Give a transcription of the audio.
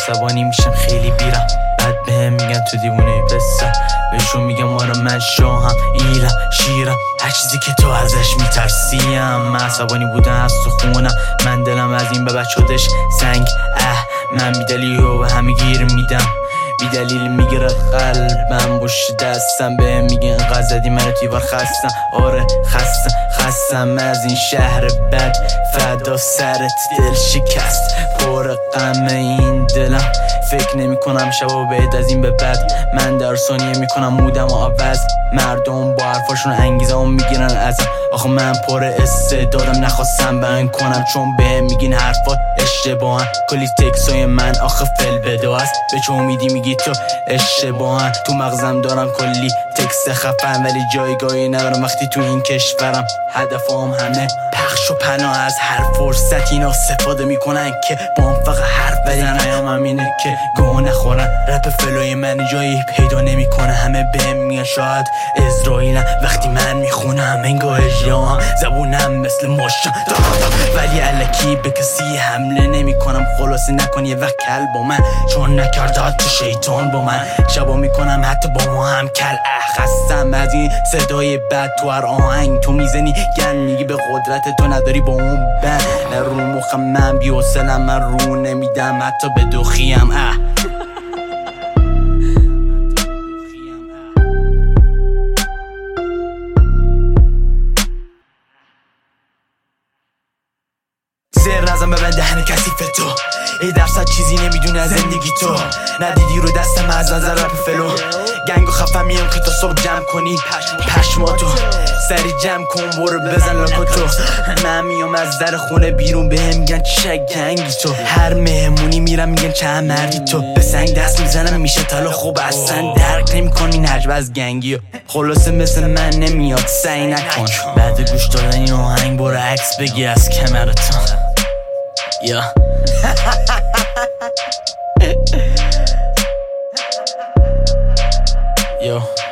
عصبانی میشم خیلی بیرم، بعد بهم میگن تو دیوونه پسر، بهشون میگم آره من شاهم ایرم شیرم، هر چیزی که تو ازش میترسیم. من عصبانی بودم از تو خونم، من دلم از این به بچه‌هاش سنگ. من بیدلیل و به همه گیر میدم، بیدلیل میگیره قلبم، پشت دستم بهم میگه انقدر زدی منو تیوار خستم. آره خستم از این شهر بد، فدا سرت دل شکست، پر غم این دلم، فکر نمی کنم شبا بهت از این به بعد. من در ثانیه میکنم مودم و عوض، مردم با حرفاشون انگیزه هم میگیرن ازم. آخه من پر استعدادم، نخواستم بیان کنم چون بهم میگین حرفات اشتباهن. کلی تکسای من آخه فل بدو است، به چه امیدی میگی تو اشتباهن. تو مغزم دارم کلی تکست خفن، ولی جایگاهی ندارم وقتی تو این کشورم. هدفم همه پخش و پناه، از هر فرصت اینا استفاده میکنن که با هم فقط حرف بزنن. پیامم اینه که گوه نخورن، رپ فلوی من جایی پیدا نمیکنه. همه بهم میگن شاید اسرائیلم، وقتی من میخونم انگار اجرام، زبونم مثل ماشین ولی الکی به کسی حمله نمیکنم. خلاصه نکن یه وقت کل با من، چون نکرده حتی شیطان با من. شبا میکنم حتی با ما هم کل. خستم از این صدای بد تو هر آهنگ تو میزنی گن، میگی به قدرت تو نداری با اون بند. رو مخم من بی‌حوصله‌ام، من رو نمیدم حتی به دوخیم. زر نزن به دهن کثیف تو، 1% چیزی نمیدونه از زندگی تو. ندیدی رو دستم از نظر رپ فلو، گنگو خفم میام که تا صبح جمع کنی پشماتو. سری جمع کن برو بزن لاکاتو. من میام از در خونه بیرون بهم میگن چه گنگی تو، هر مهمونی میرم میگن چه مردی تو. به سنگ دست میزنم میشه تالا، خوب اصلا درک نمیکنی نجب از گنگی. خلاصه مثل من نمیاد سعی نکن، بعد گوش دادن این آهنگ برو عکس بگی از کمرتون. یا Yo